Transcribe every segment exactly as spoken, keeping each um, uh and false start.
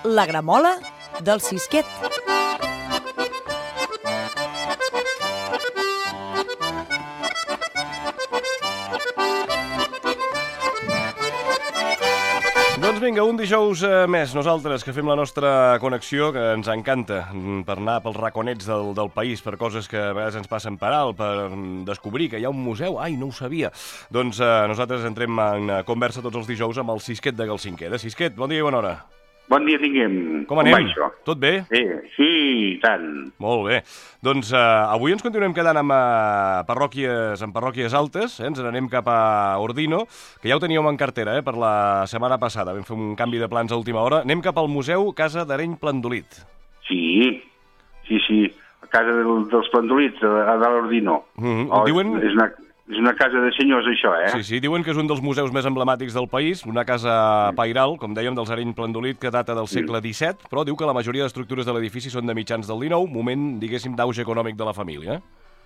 La gramola del Xisquet. Doncs vinga, un dijous més, nosaltres que fem la nostra connexió, que ens encanta per anar pels raconets del, del país, per coses que a vegades ens passen per alt, per descobrir que hi ha un museu, ai, no ho sabia. Doncs eh, nosaltres entrem en conversa tots els dijous amb el Xisquet de Galcinquera. Xisquet, bon dia i bona hora. Bon dia tinguem. Com anem? Com Tot bé? Sí, sí, tant. Molt bé. Doncs eh, avui ens continuem quedant amb eh, parròquies, amb parròquies altes, eh? Ens n'anem cap a Ordino, que ja ho teníem en cartera, eh, per la setmana passada. Vam fer un canvi de plans a última hora. Anem cap al Museu Casa d'Areny Plandolit. Sí, sí, sí. A Casa del, dels Plandolit, a dalt Ordino. Mm-hmm. Oh, diuen... És una... És una casa de senyors, això, eh? Sí, sí, diuen que és un dels museus més emblemàtics del país, una casa pairal, com dèiem, dels Areny Plandolit, que data del segle disset, però diu que la majoria d'estructures de l'edifici són de mitjans del dinou, moment, diguéssim, d'auge econòmic de la família.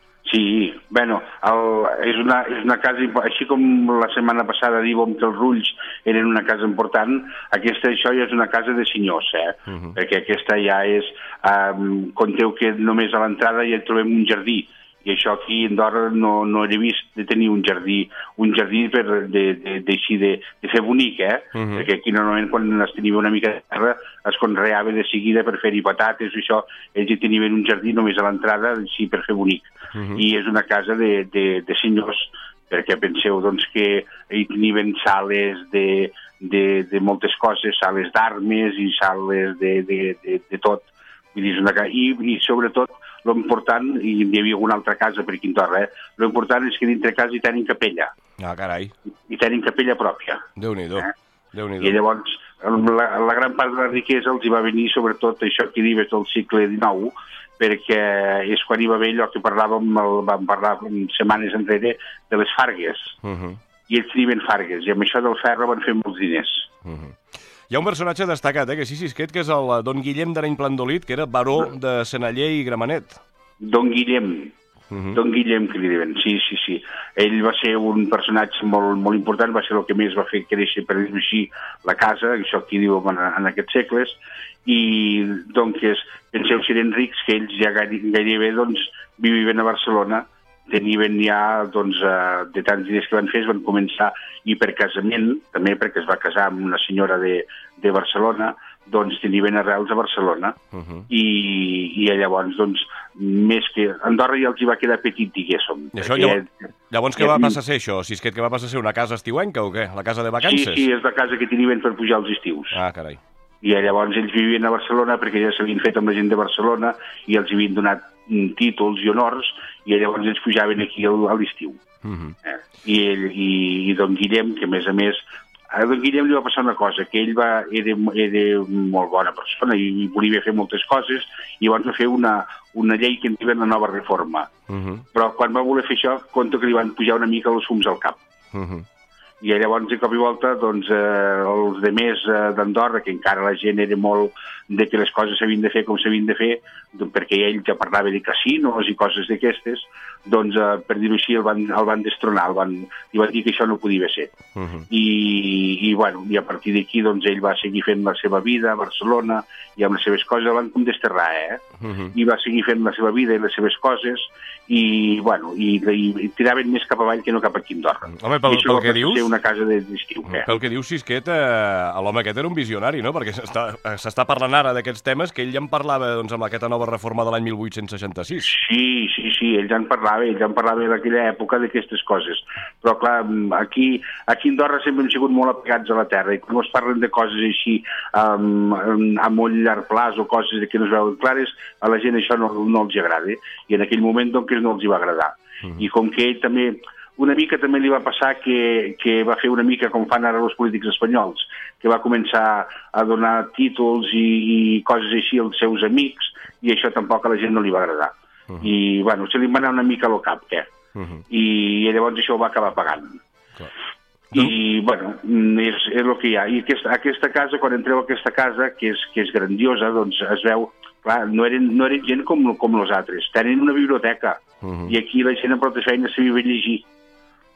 Sí, bueno, el, és, una, és una casa, així com la setmana passada diuen que els Rulls eren una casa important, aquesta, això ja és una casa de senyors, eh? Uh-huh. Perquè aquesta ja és, um, conteu que només a l'entrada ja trobem un jardí, i això aquí a Andorra no, no he vist de tenir un jardí, un jardí per de, de, de, de, de fer bonic, eh? Uh-huh. Perquè aquí normalment quan es tenia una mica de terra es conreava de seguida per fer-hi patates i això, ells hi tenien un jardí només a l'entrada, així per fer bonic. Uh-huh. I és una casa de, de, de senyors, perquè penseu doncs, que hi tenien sales de, de, de moltes coses, sales d'armes i sales de, de, de, de tot. Vull dir, és una, i, I sobretot l'important, i hi havia una altra casa per aquí en Torra, eh? L'important és que dintre casa hi tenen capella. Ah, carai. Hi tenen capella pròpia. Déu-n'hi-do. Eh? Déu-n'hi-do. I llavors, la, la gran part de la riquesa els hi va venir, sobretot això que dius del segle dinou, perquè és quan hi va haver allò que parlàvem, el, vam parlar setmanes enrere, de les fargues. Uh-huh. I ells tenien fargues, i amb això del ferro van fer molts diners. Uh-huh. Hi ha un personatge destacat, eh, que sí, Xisquet, que és el Don Guillem d'Areny Plandolit, que era baró de Senaller i Gramenet. Don Guillem. Uh-huh. Don Guillem, que li diuen, sí, sí, sí. Ell va ser un personatge molt, molt important, va ser el que més va fer créixer, per dir-ho així, la casa, això aquí diu en, en aquests segles, i doncs penseu si eren rics, que ells ja gairebé doncs, vivien a Barcelona, tenien ja, doncs, de tants diners que van fer, es van començar, i per casament, també perquè es va casar amb una senyora de, de Barcelona, doncs tenien arrels a Barcelona. Uh-huh. I, i llavors, doncs, més que... Andorra ja els hi va quedar petit, diguéssim. I això, llavors, llavors què va passar a ser això? Si és que, que va passar a ser una casa estiuenca o què? La casa de vacances? Sí, sí, és la casa que tenien per pujar els estius. Ah, carai. I llavors ells vivien a Barcelona perquè ja s'havien fet amb la gent de Barcelona i els havien donat títols i honors, i llavors ells pujaven aquí a l'estiu. Uh-huh. eh? I, ell, i, I don Guillem, que a més a més, a don Guillem li va passar una cosa, que ell va, era, era molt bona persona i volia fer moltes coses, i llavors va fer una, una llei que en diuen la nova reforma. Uh-huh. Però quan va voler fer això, compte que li van pujar una mica els fums al cap. Uh-huh. I llavors, de cop i volta, doncs, eh, els de més eh, d'Andorra, que encara la gent era molt de que les coses s'havien de fer com s'havien de fer, doncs, perquè ell ja parlava de casinos i coses d'aquestes, doncs, eh, per dir-ho així, el van, el van destronar, el van, li van dir que això no podia ser. Uh-huh. I, i, bueno, i a partir d'aquí, doncs, ell va seguir fent la seva vida a Barcelona i amb les seves coses, el van com desterrar, eh? Uh-huh. I va seguir fent la seva vida i les seves coses, i, bueno, i, i, i tiraven més cap avall que no cap aquí a Andorra. Home, pel, pel que dius... una casa d'estiu. Eh? Pel que dius, Xisquet, eh, l'home aquest era un visionari, no? Perquè s'està parlant ara d'aquests temes que ell ja en parlava, doncs, amb aquesta nova reforma de l'any mil vuit-cents seixanta-sis. Sí, sí, sí, ell ja en parlava, ell ja en parlava d'aquella època d'aquestes coses. Però, clar, aquí, aquí a Andorra sempre hem sigut molt apegats a la terra, i quan es parlen de coses així um, a molt llarg plaç o coses que no es veuen clares, a la gent això no, no els agrada, i en aquell moment, doncs, no els hi va agradar. Uh-huh. I com que ell també... Una mica també li va passar que, que va fer una mica com fan ara els polítics espanyols, que va començar a donar títols i, i coses així als seus amics, i això tampoc a la gent no li va agradar. Uh-huh. I, bueno, se li va anar una mica a lo cap, eh? Uh-huh. I, I llavors això ho va acabar pagant. Uh-huh. I, bueno, és, és el que hi ha. I aquesta, aquesta casa, quan entreu a aquesta casa, que és, que és grandiosa, doncs es veu... Clar, no eren, no eren gent com, com els altres. Tenen una biblioteca. Uh-huh. I aquí la gent amb prou de feina sabia llegir.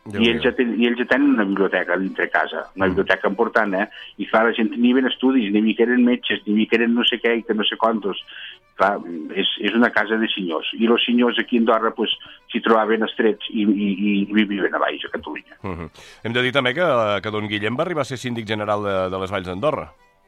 I ells, ja ten, I ells ja tenen una biblioteca dintre casa, una biblioteca important, eh? I clar, la gent n'hi ven estudis, n'hi que eren metges, n'hi que eren no sé què i que no sé quantos. Clar, és, és una casa de senyors. I els senyors aquí a Andorra pues, s'hi trobaven estrets i, i, i vivien a baix, a Catalunya. Uh -huh. Hem de dir també que, que don Guillem va arribar a ser síndic general de, de les Valls d'Andorra.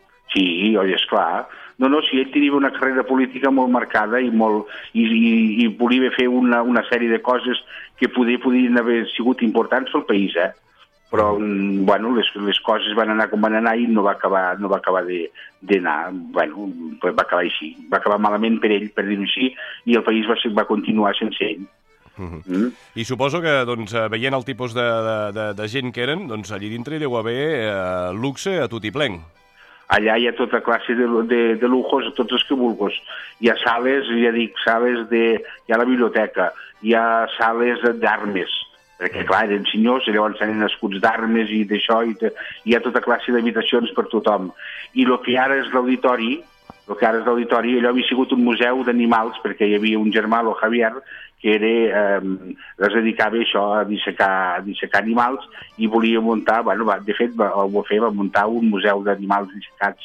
Sí, oi, esclar. No, no, sí, ell tenia una carrera política molt marcada i, molt, i, i, i volia fer una, una sèrie de coses que poder, podien haver sigut importants pel país, eh? Però, bueno, les, les coses van anar com van anar i no va acabar, no va acabar d'anar. Bueno, va acabar així. Va acabar malament per ell, per dir-ho així, i el país va, va continuar sense ell. Uh -huh. mm? I suposo que, doncs, veient el tipus de, de, de, de gent que eren, doncs allí dintre hi deu haver eh, luxe a tot i plenc. Allà hi ha tota classe de, de, de lujos, tots els que vulguis. Hi ha sales, ja dic, sales de... Hi ha la biblioteca, hi ha sales d'armes, perquè, clar, eren senyors, i llavors tenen escuts d'armes i d'això, i te, hi ha tota classe d'habitacions per tothom. I el que ara és l'auditori, el que ara és l'auditori, allò havia sigut un museu d'animals, perquè hi havia un germà, el Javier, que era, eh, es dedicava a això, a dissecar, a dissecar animals, i volia muntar, bueno, va, de fet, va, ho va fer, va muntar un museu d'animals dissecats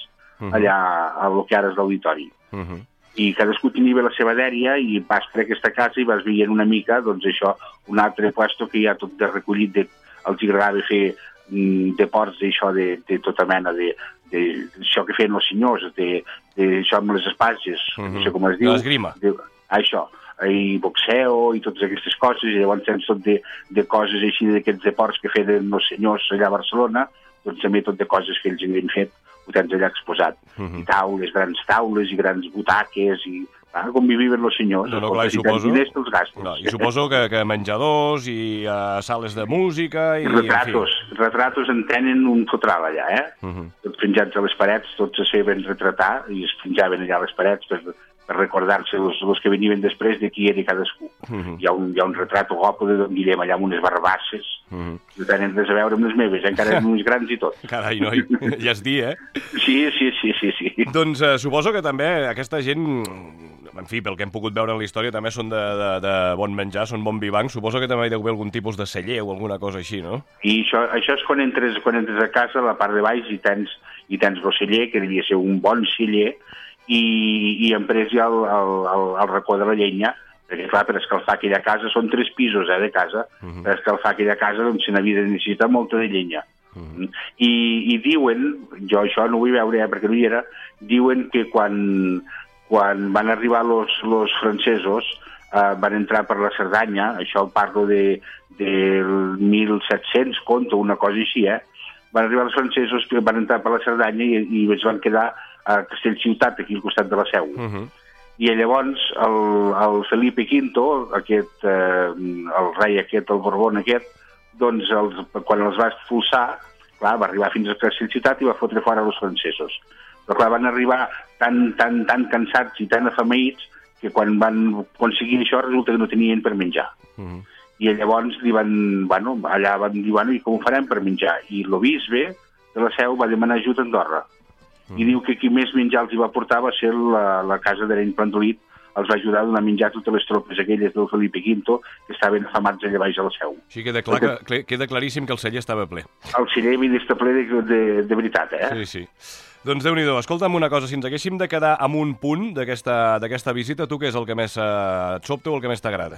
allà, a lo que ara és l'auditori. Uh -huh. I cadascú tenia la seva dèria i vas per aquesta casa i vas veient una mica, doncs això, un altre puesto que hi ha tot de recollit, de, els agradava fer mm, deports d'això, de, de tota mena de, de, això que feien els senyors, de, de això amb les espases, uh -huh. no sé com es diu. L'esgrima. Això, i boxeo i totes aquestes coses, i llavors tens tot de, de coses així, d'aquests deports que feien els senyors allà a Barcelona, doncs també tot de coses que ells havien fet, ho tens allà exposat. Uh -huh. I taules, grans taules, i grans butaques, i ah, com vivien els senyors. No, no, clar, i suposo, diners, els gastos. No, i suposo que, que menjadors i uh, sales de música... I, I retratos. En retratos en tenen un fotral allà, eh? Uh -huh. Tots penjats a les parets, tots se saben retratar, i es penjaven allà a les parets per... per recordar-se els, els que venien després de qui era cadascú. Uh -huh. hi, ha un, hi ha un retrat guapo de don Guillem allà amb unes barbasses, uh -huh. no tenen res a veure amb les meves, encara eren uns grans i tot. Carai, noi, ja es dir, eh? Sí, sí, sí, sí. sí. Doncs eh, suposo que també aquesta gent, en fi, pel que hem pogut veure en la història, també són de, de, de bon menjar, són bon vivanc, suposo que també hi deu haver algun tipus de celler o alguna cosa així, no? I això, això és quan entres, quan entres a casa, a la part de baix, i tens, i tens el celler, que devia ser un bon celler, i, i emprès ja el, el, el, el racó de la llenya, perquè clar, per escalfar aquella casa, són tres pisos eh, de casa, uh -huh. per escalfar aquella casa doncs se n'havia de necessitar molta de llenya. Uh -huh. I, I diuen, jo això no ho vull veure eh, perquè no hi era, diuen que quan, quan van arribar els francesos, eh, van entrar per la Cerdanya, això parlo de, de mil set-cents, conto, una cosa així, eh? Van arribar els francesos, van entrar per la Cerdanya i, i es van quedar a Castellciutat, aquí al costat de la Seu. Uh -huh. I llavors el, el Felipe quinto, aquest, eh, el rei aquest, el Borbón aquest, doncs els, quan els va expulsar, clar, va arribar fins a Castellciutat i va fotre fora els francesos. Però clar, van arribar tan, tan, tan cansats i tan afamaïts que quan van aconseguir això resulta que no tenien per menjar. Uh -huh. I llavors li van, bueno, allà van dir, bueno, i com ho farem per menjar? I el bisbe de la Seu va demanar ajut a Andorra. I diu que qui més menjar els hi va portar va ser la, la casa d'Areny Plandolit, els va ajudar a donar menjar a totes les tropes aquelles del Felipe quinto que estaven afamats allà baix a la Seu. Sí, queda, clar que, queda claríssim que el celler estava ple. El celler havia d'estar ple de, de, de veritat, eh? Sí, sí. Doncs Déu-n'hi-do, escolta'm una cosa, si ens haguéssim de quedar amb un punt d'aquesta visita, tu què és el que més eh, et sobta o el que més t'agrada?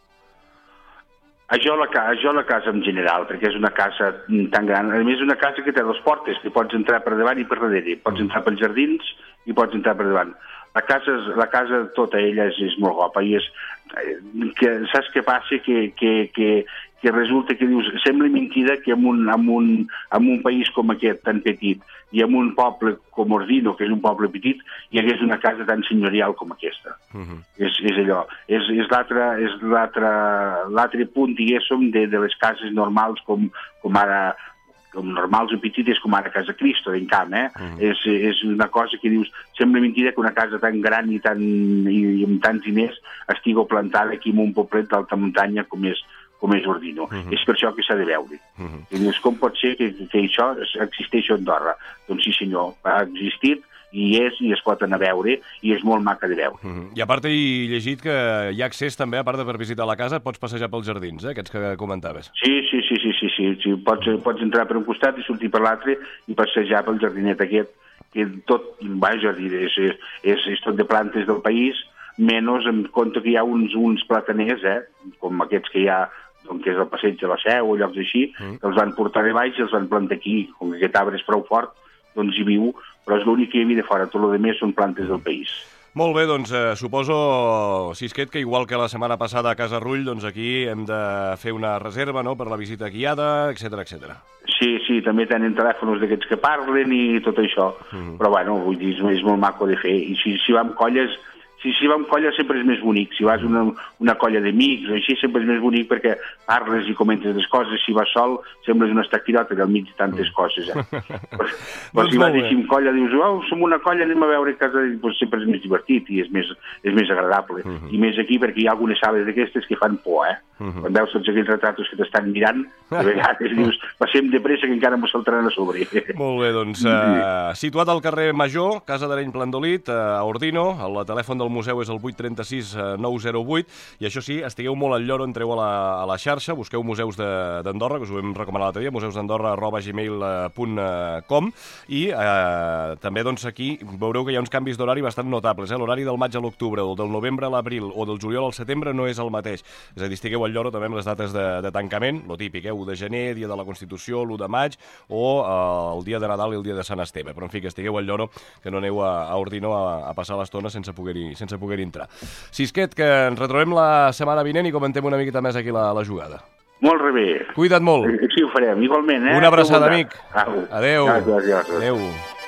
Això la, això la casa en general, perquè és una casa tan gran. A més, és una casa que té dues portes, que pots entrar per davant i per darrere. Pots entrar pels jardins i pots entrar per davant. La casa, la casa tota ella és, és molt guapa i és... Que, saps què passa? Que, que, que, que resulta que dius... Sembla mentida que en un, en, un, en un país com aquest, tan petit, i en un poble com Ordino, que és un poble petit, hi hagués una casa tan senyorial com aquesta. Uh -huh. és, és allò. És, és l'altre punt, diguéssim, de, de les cases normals com, com ara... com normals o petites com ara Casa Cristo d'en Camp, eh? Uh -huh. és, és una cosa que dius, sembla mentida que una casa tan gran i, tan, i, i amb tants diners estigui plantada aquí en un poblet d'alta muntanya com és, com és Ordino. Uh -huh. És per això que s'ha de veure. Uh -huh. I dius, com pot ser que, que això existeix a Andorra? Doncs sí senyor, ha existit i és, i es pot anar a veure, i és molt maca de veure. Mm-hmm. I a part he llegit que hi ha accés també, a part de per visitar la casa, pots passejar pels jardins, eh, aquests que comentaves. Sí, sí, sí, sí, sí, sí. sí. Pots, pots entrar per un costat i sortir per l'altre i passejar pel jardinet aquest, que tot, vaja, és, és, és, és tot de plantes del país, menys en compte que hi ha uns, uns plataners, eh, com aquests que hi ha, doncs, que és el passeig de la Seu o llocs així, mm. que els van portar de baix i els van plantar aquí. Com que aquest arbre és prou fort, doncs hi viu, però és l'únic que hi havia de fora. Tot el que més són plantes del país. Molt bé, doncs eh, suposo, Sisquet, que igual que la setmana passada a Casa Rull, doncs aquí hem de fer una reserva, no?, per la visita guiada, etcètera, etcètera. Sí, sí, també tenen telèfons d'aquests que parlen i tot això, mm. però bueno, vull dir, és molt maco de fer. I si, si va amb colles... Si, si va amb colla sempre és més bonic. Si vas a una, una colla d'amics o així sempre és més bonic perquè parles i comentes les coses. Si vas sol sembles una estaquirota del mig de tantes coses. Eh? Però, però si vas així amb colla dius, oh, som una colla, anem a veure a casa, doncs sempre és més divertit i és més, és més agradable. Uh -huh. I més aquí perquè hi ha algunes sales d'aquestes que fan por, eh? Uh -huh. Quan veus tots aquells retratos que t'estan mirant, de vegades dius, passem de pressa que encara m'ho saltaran a sobre. Molt bé, doncs uh, situat al carrer Major, Casa d'Areny Plandolit, a Ordino, el telèfon del museu és el vuit tres sis nou zero vuit, i això sí, estigueu molt al lloro, entreu a la, a la xarxa, busqueu Museus d'Andorra, que us ho vam recomanar l'altre dia, museusdandorra arroba gmail punt com, i eh, també doncs aquí veureu que hi ha uns canvis d'horari bastant notables, eh? L'horari del maig a l'octubre, o del novembre a l'abril, o del juliol al setembre no és el mateix, és a dir, estigueu al lloro també amb les dates de, de tancament, lo típic, eh? u de gener, dia de la Constitució, l'u de maig, o eh, el dia de Nadal i el dia de Sant Esteve, però en fi, que estigueu al lloro, que no aneu a, a Ordino a, a passar l'estona sense poder-hi sense poder entrar. Sisquet, que ens retrobem la setmana vinent i comentem una miqueta més aquí la, la jugada. Molt bé. Cuida't molt. Sí, ho farem, igualment, eh? Una abraçada, amic. Au. Adéu. Gràcies, gràcies. Adéu.